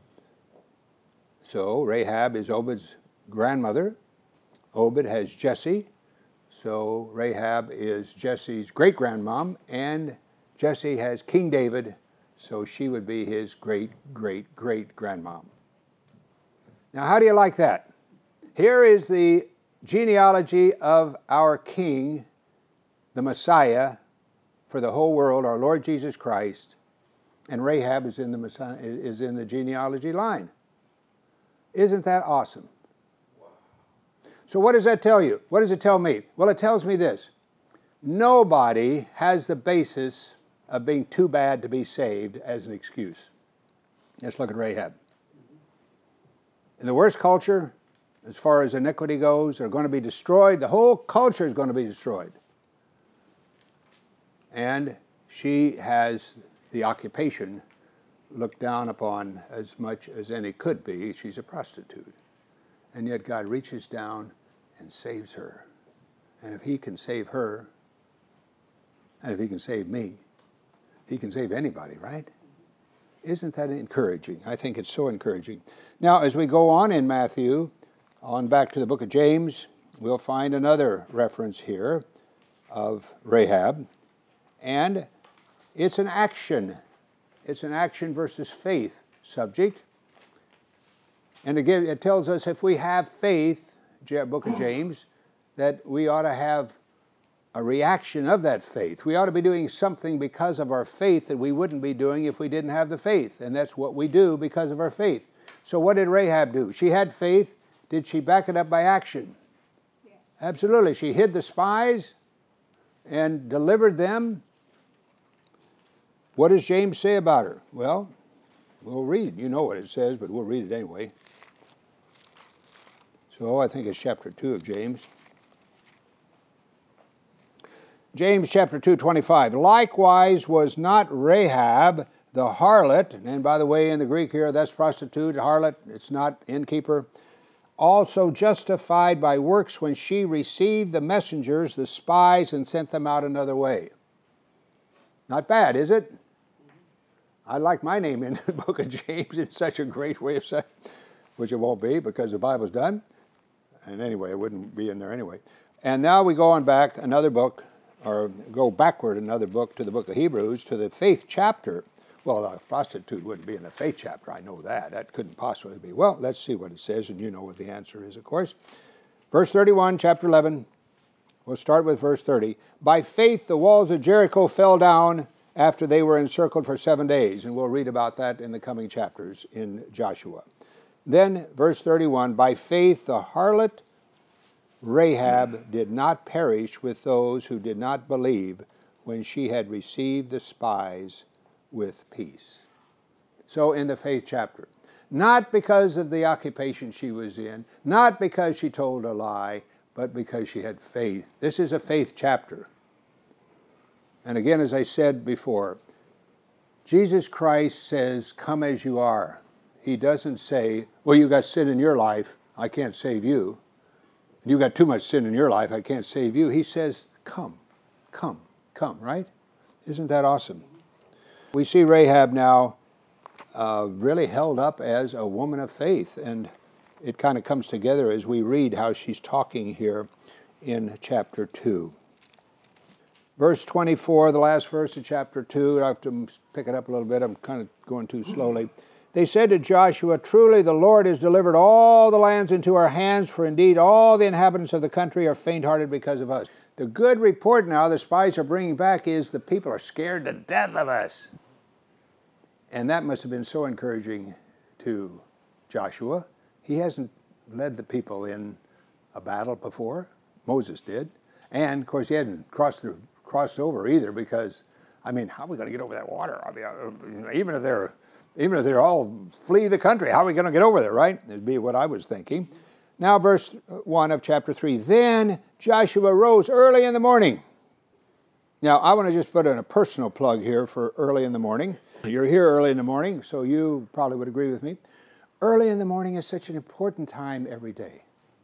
So Rahab is Obed's grandmother. Obed has Jesse. So Rahab is Jesse's great-grandmom. And Jesse has King David. So she would be his great-great-great-grandmom. Now, how do you like that? Here is the genealogy of our King, the Messiah, for the whole world, our Lord Jesus Christ, and Rahab is in the Messiah, is in the genealogy line. Isn't that awesome? So what does that tell you? What does it tell me? Well, it tells me this. Nobody has the basis of being too bad to be saved as an excuse. Let's look at Rahab. In the worst culture, as far as iniquity goes, they're going to be destroyed. The whole culture is going to be destroyed. And she has the occupation looked down upon as much as any could be. She's a prostitute. And yet God reaches down and saves her. And if he can save her, and if he can save me, he can save anybody, right? Isn't that encouraging? I think it's so encouraging. Now, as we go on in Matthew, on back to the book of James, we'll find another reference here of Rahab. And it's an action. It's an action versus faith subject. And again, it tells us if we have faith, book of James, that we ought to have a reaction of that faith. We ought to be doing something because of our faith that we wouldn't be doing if we didn't have the faith. And that's what we do because of our faith. So what did Rahab do? She had faith. Did she back it up by action? Yeah. Absolutely. She hid the spies and delivered them. What does James say about her? Well, we'll read. You know what it says, but we'll read it anyway. So I think it's chapter 2 of James. James chapter 2:25. Likewise was not Rahab the harlot, and by the way, in the Greek here, that's prostitute, harlot, it's not innkeeper, also justified by works when she received the messengers, the spies, and sent them out another way. Not bad, is it? I like my name in the book of James. It's such a great way of saying, which it won't be because the Bible's done. And anyway, it wouldn't be in there anyway. And now we go on back another book, or go backward another book to the book of Hebrews, to the faith chapter. Well, a prostitute wouldn't be in the faith chapter. I know that. That couldn't possibly be. Well, let's see what it says, and you know what the answer is, of course. Verse 31, chapter 11. We'll start with verse 30. By faith the walls of Jericho fell down after they were encircled for 7 days. And we'll read about that in the coming chapters in Joshua. Then, verse 31, by faith the harlot Rahab did not perish with those who did not believe when she had received the spies with peace. So in the faith chapter, not because of the occupation she was in, not because she told a lie, but because she had faith. This is a faith chapter. And again, as I said before, Jesus Christ says, come as you are. He doesn't say, well, you got sin in your life, I can't save you. You got too much sin in your life, I can't save you. He says, come, right? Isn't that awesome? We see Rahab now really held up as a woman of faith, and it kind of comes together as we read how she's talking here in chapter 2. Verse 24, the last verse of chapter 2, I have to pick it up a little bit, I'm kind of going too slowly. They said to Joshua, truly the Lord has delivered all the lands into our hands, for indeed all the inhabitants of the country are faint-hearted because of us. The good report now the spies are bringing back is the people are scared to death of us. And that must have been so encouraging to Joshua. He hasn't led the people in a battle before. Moses did. And, of course, he hadn't crossed over either because, I mean, how are we going to get over that water? I mean, even if they're all flee the country, how are we going to get over there, right? It'd be what I was thinking. Now, verse 1 of chapter 3. Then Joshua rose early in the morning. Now, I want to just put in a personal plug here for early in the morning. You're here early in the morning, so you probably would agree with me. Early in the morning is such an important time every day.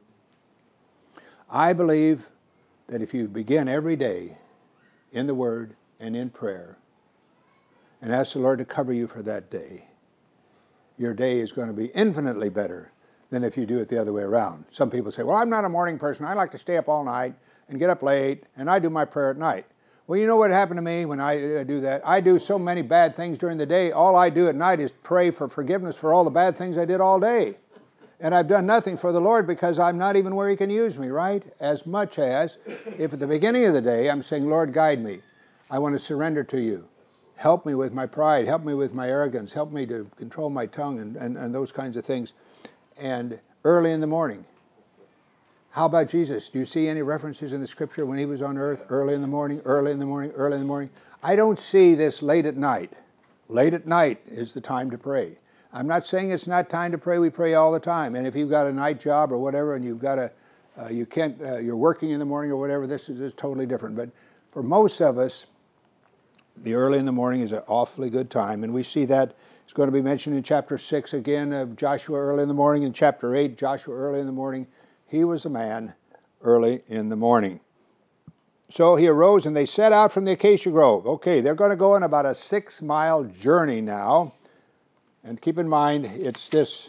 I believe that if you begin every day in the Word and in prayer and ask the Lord to cover you for that day, your day is going to be infinitely better than if you do it the other way around. Some people say, well, I'm not a morning person. I like to stay up all night and get up late, and I do my prayer at night. Well, you know what happened to me when I do that? I do so many bad things during the day. All I do at night is pray for forgiveness for all the bad things I did all day. And I've done nothing for the Lord because I'm not even where He can use me, right? As much as if at the beginning of the day I'm saying, Lord, guide me. I want to surrender to you. Help me with my pride. Help me with my arrogance. Help me to control my tongue and those kinds of things. And early in the morning. How about Jesus? Do you see any references in the Scripture when He was on earth? Early in the morning, early in the morning, early in the morning. I don't see this late at night. Late at night is the time to pray. I'm not saying it's not time to pray. We pray all the time. And if you've got a night job or whatever, and you've got you're working in the morning or whatever, this is totally different. But for most of us, the early in the morning is an awfully good time. And we see that it's going to be mentioned in chapter 6 again of Joshua early in the morning. In chapter 8, Joshua early in the morning. He was a man early in the morning. So he arose and they set out from the acacia grove. Okay, they're going to go on about a 6-mile journey now. And keep in mind, it's this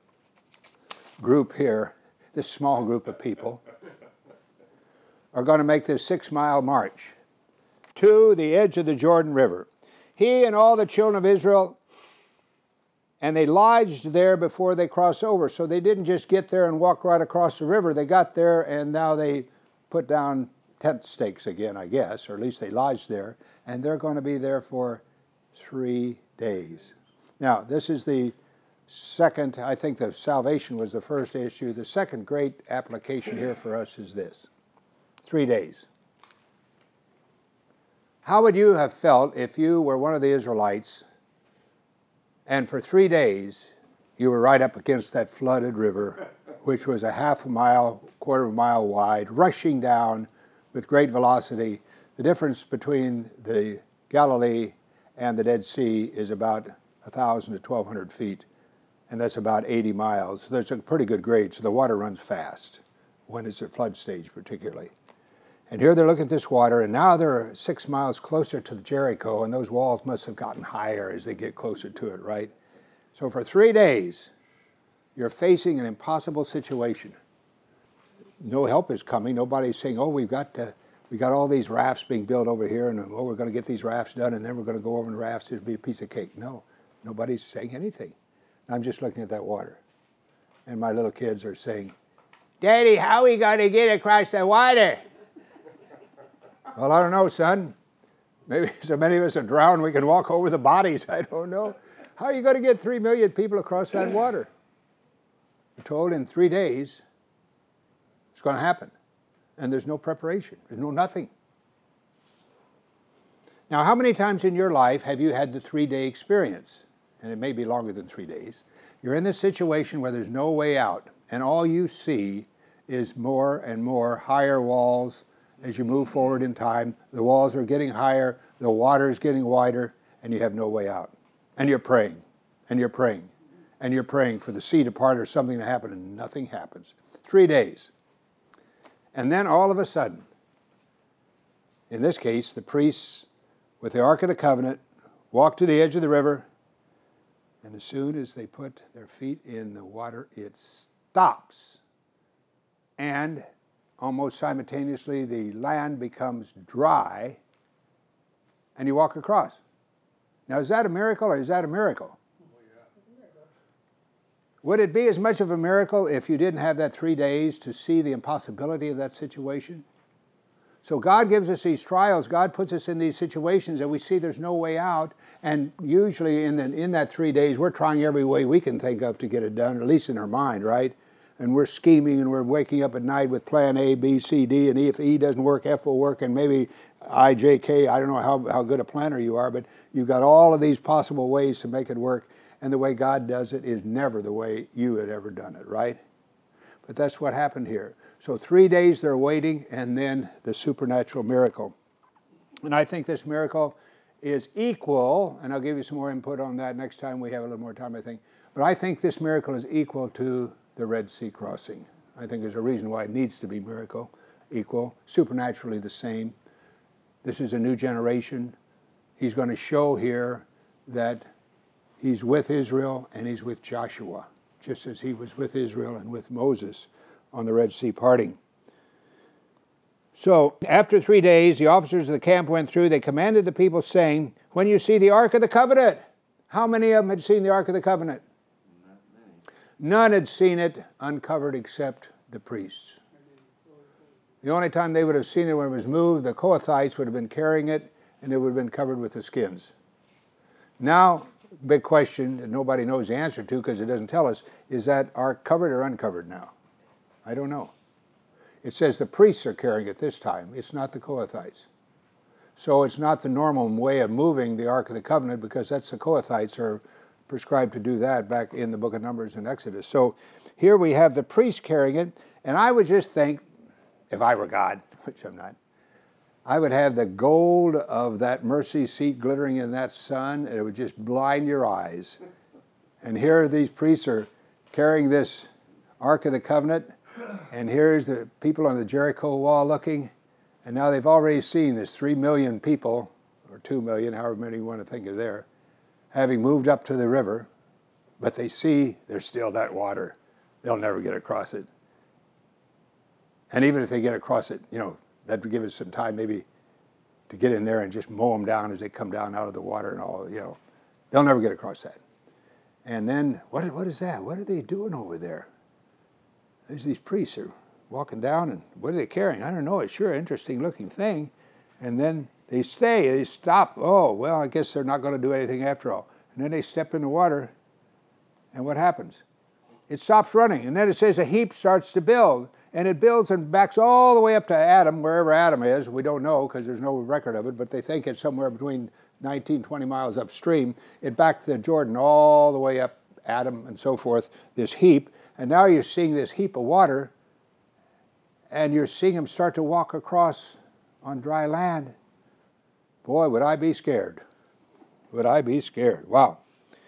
group here, this small group of people, are going to make this 6-mile march to the edge of the Jordan River. He and all the children of Israel, and they lodged there before they crossed over. So they didn't just get there and walk right across the river. They got there and now they put down tent stakes again, I guess, or at least they lodged there. And they're going to be there for 3 days. Now, this is the second, I think the salvation was the first issue. The second great application here for us is this. 3 days. How would you have felt if you were one of the Israelites and for 3 days, you were right up against that flooded river, which was a half a mile, quarter of a mile wide, rushing down with great velocity. The difference between the Galilee and the Dead Sea is about 1,000 to 1,200 feet, and that's about 80 miles. So there's a pretty good grade, so the water runs fast when it's at flood stage particularly. And here they're looking at this water, and now they're 6 miles closer to Jericho, and those walls must have gotten higher as they get closer to it, right? So for 3 days, you're facing an impossible situation. No help is coming. Nobody's saying, oh, we got all these rafts being built over here, and oh, we're going to get these rafts done, and then we're going to go over in rafts. It'll be a piece of cake. No, nobody's saying anything. I'm just looking at that water. And my little kids are saying, Daddy, how are we going to get across the water? Well, I don't know, son. Maybe so many of us are drowned we can walk over the bodies. I don't know. How are you going to get 3 million people across that water? We're told in 3 days it's going to happen. And there's no preparation. There's no nothing. Now, how many times in your life have you had the 3-day experience? And it may be longer than 3 days. You're in this situation where there's no way out. And all you see is more and more higher walls. As you move forward in time, the walls are getting higher, the water is getting wider, and you have no way out. And you're praying, and you're praying, and you're praying for the sea to part or something to happen, and nothing happens. 3 days. And then all of a sudden, in this case, the priests with the Ark of the Covenant walk to the edge of the river, and as soon as they put their feet in the water, it stops. And almost simultaneously, the land becomes dry, and you walk across. Now, is that a miracle or is that a miracle? Would it be as much of a miracle if you didn't have that 3 days to see the impossibility of that situation? So God gives us these trials. God puts us in these situations that we see there's no way out. And usually in that 3 days, we're trying every way we can think of to get it done, at least in our mind, right? and we're scheming and we're waking up at night with plan A, B, C, D, and if E doesn't work, F will work, and maybe I, J, K. I don't know how good a planner you are, but you've got all of these possible ways to make it work, and the way God does it is never the way you had ever done it, right? But that's what happened here. So 3 days they're waiting, and then the supernatural miracle. And I think this miracle is equal, and I'll give you some more input on that next time we have a little more time, I think. But I think this miracle is equal to the Red Sea crossing. I think there's a reason why it needs to be equal, supernaturally the same. This is a new generation. He's going to show here that he's with Israel and he's with Joshua, just as he was with Israel and with Moses on the Red Sea parting. So after 3 days, the officers of the camp went through. They commanded the people, saying, when you see the Ark of the Covenant. How many of them had seen the Ark of the Covenant? Not many. None had seen it uncovered except the priests. The only time they would have seen it when it was moved, the Kohathites would have been carrying it, and it would have been covered with the skins. Now, big question that nobody knows the answer to because it doesn't tell us, is that Ark covered or uncovered now? I don't know. It says the priests are carrying it this time. It's not the Kohathites. So it's not the normal way of moving the Ark of the Covenant, because that's the Kohathites are prescribed to do that back in the book of Numbers and Exodus. So here we have the priests carrying it, and I would just think, if I were God, which I'm not, I would have the gold of that mercy seat glittering in that sun, and it would just blind your eyes. And here these priests are carrying this Ark of the Covenant, and here's the people on the Jericho wall looking, and now they've already seen this 3 million people, or 2 million, however many you want to think are there, having moved up to the river, but they see there's still that water. They'll never get across it. And even if they get across it, that would give us some time maybe to get in there and just mow them down as they come down out of the water and all, They'll never get across that. And then, what is that? What are they doing over there? There's these priests are walking down, and what are they carrying? I don't know. It's sure an interesting looking thing. And then they stop. Oh, well, I guess they're not going to do anything after all. And then they step in the water, and what happens? It stops running, and then it says a heap starts to build, and it builds and backs all the way up to Adam, wherever Adam is. We don't know because there's no record of it, but they think it's somewhere between 19, 20 miles upstream. It backed the Jordan all the way up, Adam and so forth, this heap. And now you're seeing this heap of water, and you're seeing them start to walk across on dry land. Boy, would I be scared. Would I be scared. Wow.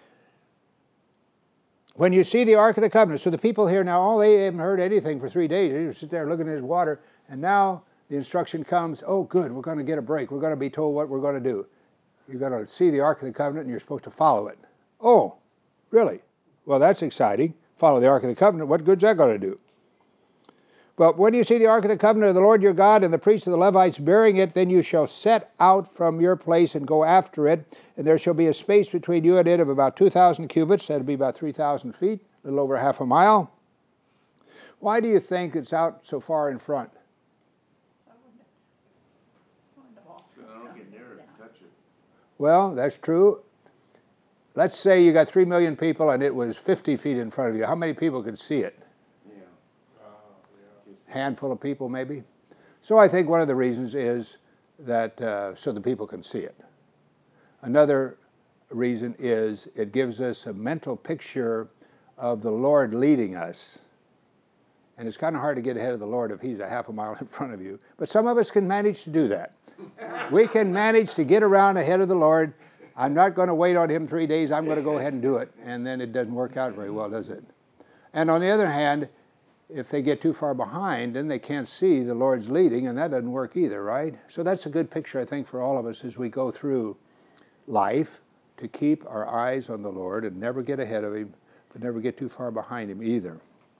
When you see the Ark of the Covenant, so the people here now, they haven't heard anything for 3 days. They just sit there looking at this water, and now the instruction comes, oh, good, we're going to get a break. We're going to be told what we're going to do. You're going to see the Ark of the Covenant, and you're supposed to follow it. Oh, really? Well, that's exciting. Follow the Ark of the Covenant. What good's that going to do? But when you see the Ark of the Covenant of the Lord your God and the priests of the Levites bearing it, then you shall set out from your place and go after it, and there shall be a space between you and it of about 2,000 cubits. That'll be about 3,000 feet, a little over half a mile. Why do you think it's out so far in front? So I don't get near it and touch it. Well, that's true. Let's say you got 3 million people and it was 50 feet in front of you. How many people could see it? Handful of people maybe. So I think one of the reasons is that so the people can see it. Another reason is it gives us a mental picture of the Lord leading us. And it's kind of hard to get ahead of the Lord if he's a half a mile in front of you. But some of us can manage to do that. We can manage to get around ahead of the Lord. I'm not going to wait on him 3 days. I'm going to go ahead and do it. And then it doesn't work out very well, does it? And on the other hand, if they get too far behind, then they can't see the Lord's leading, and that doesn't work either, right? So that's a good picture, I think, for all of us as we go through life, to keep our eyes on the Lord and never get ahead of him, but never get too far behind him either.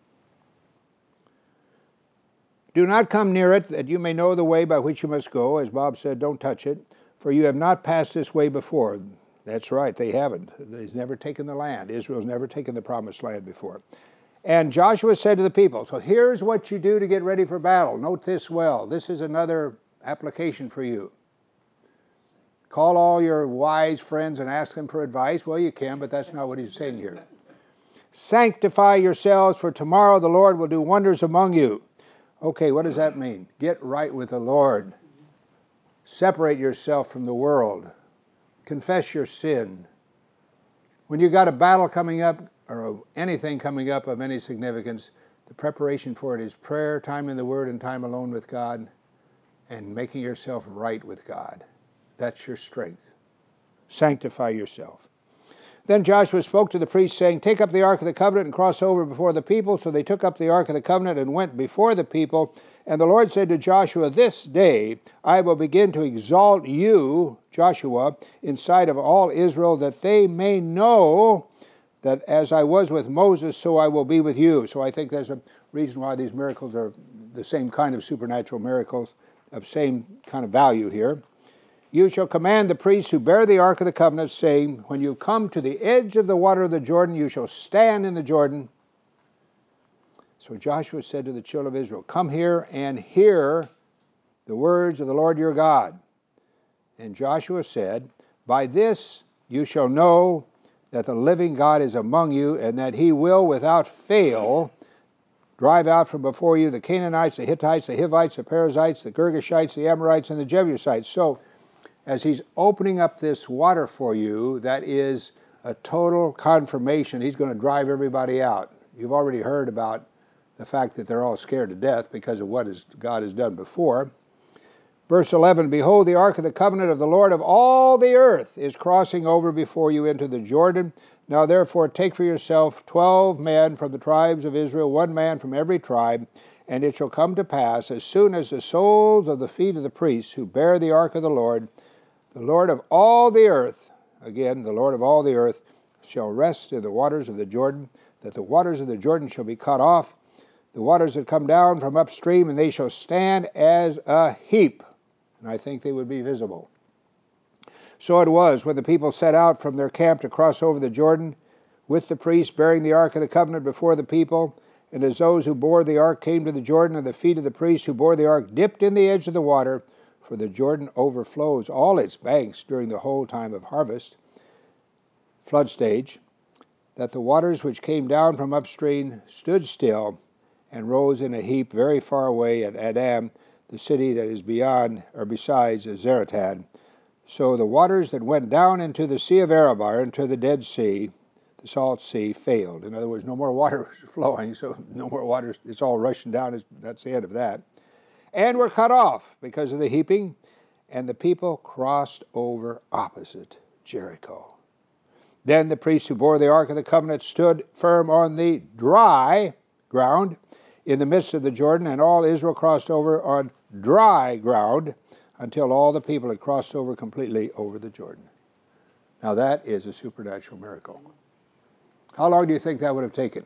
Do not come near it, that you may know the way by which you must go. As Bob said, don't touch it, for you have not passed this way before. That's right, they haven't. They've never taken the land. Israel's never taken the promised land before. And Joshua said to the people, so here's what you do to get ready for battle. Note this well. This is another application for you. Call all your wise friends and ask them for advice. Well, you can, but that's not what he's saying here. Sanctify yourselves, for tomorrow the Lord will do wonders among you. Okay, what does that mean? Get right with the Lord. Separate yourself from the world. Confess your sin. When you got a battle coming up, or anything coming up of any significance, the preparation for it is prayer, time in the Word, and time alone with God, and making yourself right with God. That's your strength. Sanctify yourself. Then Joshua spoke to the priests, saying, Take up the Ark of the Covenant and cross over before the people. So they took up the Ark of the Covenant and went before the people. And the Lord said to Joshua, This day I will begin to exalt you, Joshua, in sight of all Israel, that they may know that as I was with Moses, so I will be with you. So I think there's a reason why these miracles are the same kind of supernatural miracles, of same kind of value here. You shall command the priests who bear the Ark of the Covenant, saying, When you come to the edge of the water of the Jordan, you shall stand in the Jordan. So Joshua said to the children of Israel, Come here and hear the words of the Lord your God. And Joshua said, By this you shall know that the living God is among you, and that he will without fail drive out from before you the Canaanites, the Hittites, the Hivites, the Perizzites, the Girgashites, the Amorites, and the Jebusites. So, as he's opening up this water for you, that is a total confirmation. He's going to drive everybody out. You've already heard about the fact that they're all scared to death because of what God has done before. Verse 11, Behold, the Ark of the Covenant of the Lord of all the earth is crossing over before you into the Jordan. Now therefore take for yourself 12 men from the tribes of Israel, 1 man from every tribe, and it shall come to pass, as soon as the soles of the feet of the priests who bear the Ark of the Lord of all the earth, again, the Lord of all the earth, shall rest in the waters of the Jordan, that the waters of the Jordan shall be cut off, the waters that come down from upstream, and they shall stand as a heap. And I think they would be visible. So it was, when the people set out from their camp to cross over the Jordan, with the priests bearing the Ark of the Covenant before the people, and as those who bore the Ark came to the Jordan, and the feet of the priests who bore the Ark dipped in the edge of the water, for the Jordan overflows all its banks during the whole time of harvest, flood stage, that the waters which came down from upstream stood still and rose in a heap very far away at Adam, the city that is beyond or besides Zarethan. So the waters that went down into the Sea of Arabah, into the Dead Sea, the Salt Sea, failed. In other words, no more water flowing, so no more water, it's all rushing down, that's the end of that. And were cut off because of the heaping, and the people crossed over opposite Jericho. Then the priests who bore the Ark of the Covenant stood firm on the dry ground in the midst of the Jordan, and all Israel crossed over on dry ground until all the people had crossed over completely over the Jordan. Now that is a supernatural miracle. How long do you think that would have taken?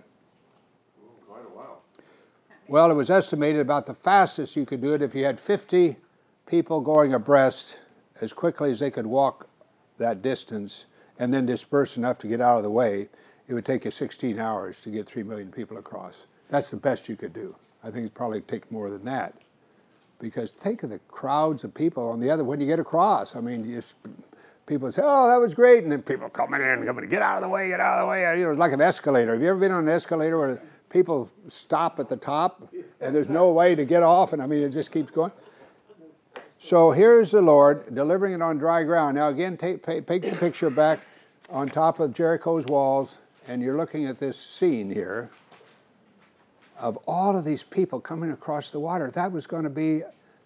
Quite a while. Well, it was estimated about the fastest you could do it if you had 50 people going abreast as quickly as they could walk that distance and then disperse enough to get out of the way. It would take you 16 hours to get 3 million people across. That's the best you could do. I think it'd probably take more than that. Because think of the crowds of people on the other when you get across. I mean, people say, "Oh, that was great," and then people coming to get out of the way, get out of the way. You know, it's like an escalator. Have you ever been on an escalator where people stop at the top and there's no way to get off? And I mean, it just keeps going. So here's the Lord delivering it on dry ground. Now again, take the picture back on top of Jericho's walls, and you're looking at this scene here of all of these people coming across the water. That was going to be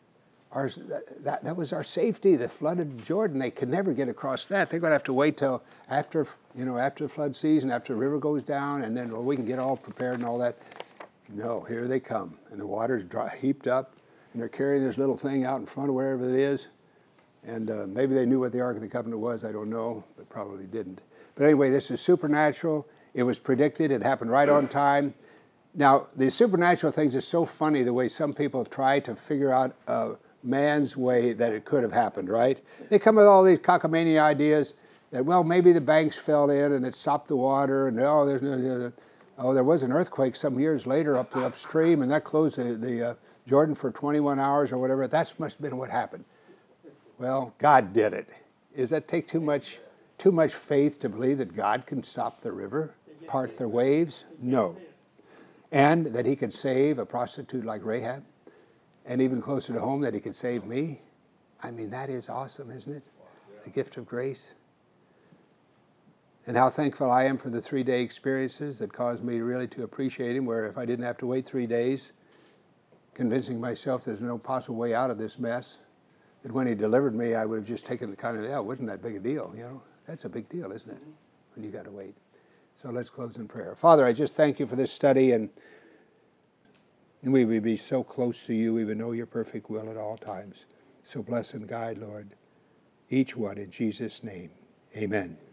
that was our safety. The flooded Jordan, they could never get across that. They're going to have to wait till after the flood season, after the river goes down, and then we can get all prepared and all that. No, here they come, and the water's heaped up, and they're carrying this little thing out in front of wherever it is. And maybe they knew what the Ark of the Covenant was. I don't know, but probably didn't. But anyway, this is supernatural. It was predicted. It happened right on time. Now, the supernatural things is so funny the way some people have tried to figure out man's way that it could have happened, right? They come with all these cockamamie ideas that, well, maybe the banks fell in and it stopped the water, and there was an earthquake some years later upstream, and that closed the Jordan for 21 hours or whatever. That must have been what happened. Well, God did it. Does that take too much faith to believe that God can stop the river? part the waves? No. And that he could save a prostitute like Rahab, and even closer to home, that he could save me? I mean, that is awesome, isn't it? The gift of grace. And how thankful I am for the 3-day experiences that caused me really to appreciate him, where if I didn't have to wait 3 days, convincing myself there's no possible way out of this mess, that when he delivered me, I would have just taken the kind of, yeah, it wasn't that big a deal, you know? That's a big deal, isn't it? When you got to wait. So let's close in prayer. Father, I just thank you for this study, and we would be so close to you. We would know your perfect will at all times. So bless and guide, Lord, each one in Jesus' name. Amen.